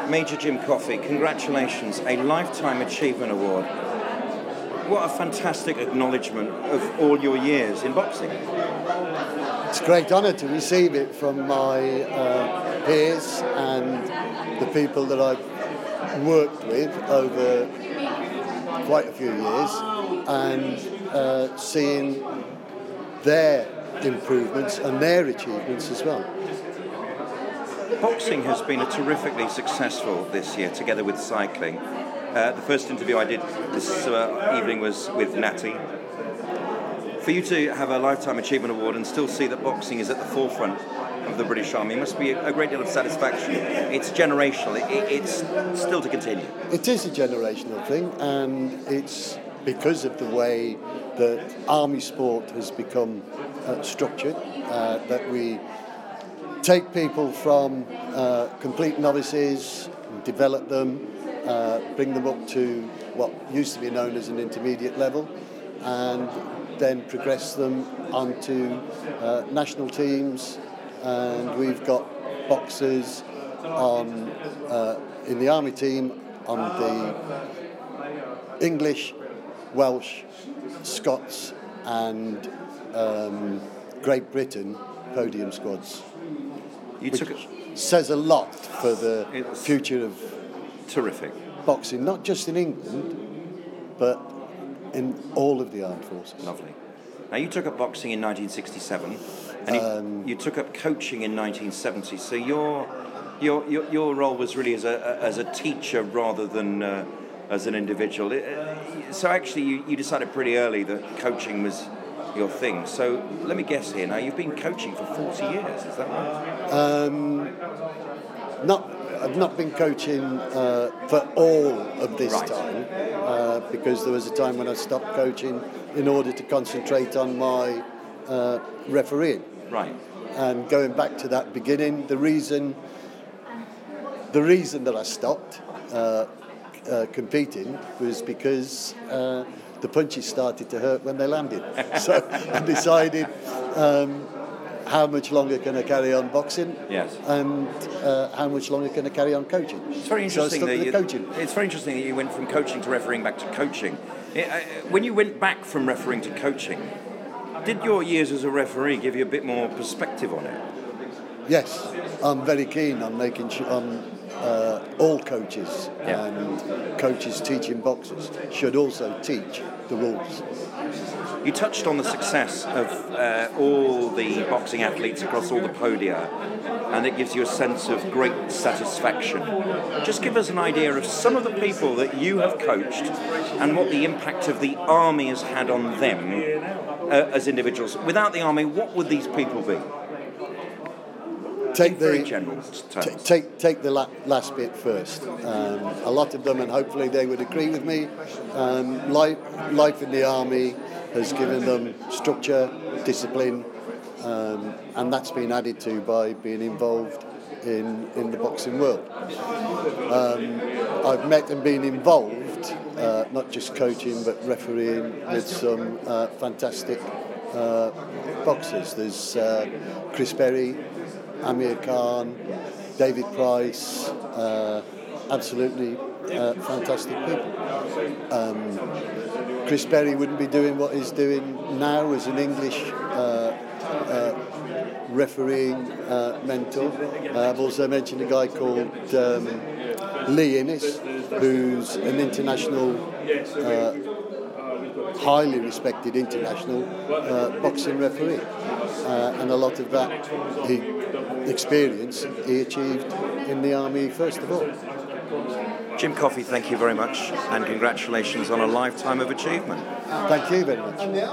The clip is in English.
Major Jim Coffey, congratulations, a Lifetime Achievement Award. What a fantastic acknowledgement of all your years in boxing. It's a great honour to receive it from my peers and the people that I've worked with over quite a few years, and seeing their improvements and their achievements as well. Boxing has been a terrifically successful this year, together with cycling. The first interview I did this evening was with Natty. For you to have a Lifetime Achievement Award and still see that boxing is at the forefront of the British Army must be a great deal of satisfaction. It's generational. It's still to continue. It is a generational thing, and it's because of the way that army sport has become structured, that we take people from complete novices, develop them, bring them up to what used to be known as an intermediate level, and then progress them onto national teams. And we've got boxers on in the army team on the English, Welsh, Scots and Great Britain podium squads. Which says a lot for the future of terrific boxing, not just in England, but in all of the armed forces. Lovely. Now, you took up boxing in 1967, and you took up coaching in 1970. So your role was really as a teacher rather than as an individual. So actually, you decided pretty early that coaching was your thing. So let me guess here. Now, you've been coaching for 40 years. Is that right? I've not been coaching for all of this time, because there was a time when I stopped coaching in order to concentrate on my refereeing. Right. And going back to that beginning, the reason that I stopped competing was because the punches started to hurt when they landed. So I decided, how much longer can I carry on boxing? Yes. And how much longer can I carry on coaching? It's very interesting It's very interesting that you went from coaching to refereeing back to coaching. When you went back from refereeing to coaching, did your years as a referee give you a bit more perspective on it? Yes, I'm very keen on making sure all coaches and coaches teaching boxers should also teach the rules. You touched on the success of all the boxing athletes across all the podia, and it gives you a sense of great satisfaction. Just give us an idea of some of the people that you have coached and what the impact of the army has had on them as individuals. Without the army, what would these people be? Take the general terms. Take the last bit first. A lot of them, and hopefully they would agree with me, life in the army has given them structure, discipline, and that's been added to by being involved in the boxing world. I've met and been involved, not just coaching but refereeing, with some fantastic boxers. There's Chris Berry, Amir Khan, David Price, absolutely fantastic people. Chris Berry wouldn't be doing what he's doing now as an English refereeing mentor. I've also mentioned a guy called Lee Innes, who's an international, highly respected international boxing referee. And a lot of that experience he achieved in the army first of all. Jim Coffey, thank you very much, and congratulations on a lifetime of achievement. Thank you very much.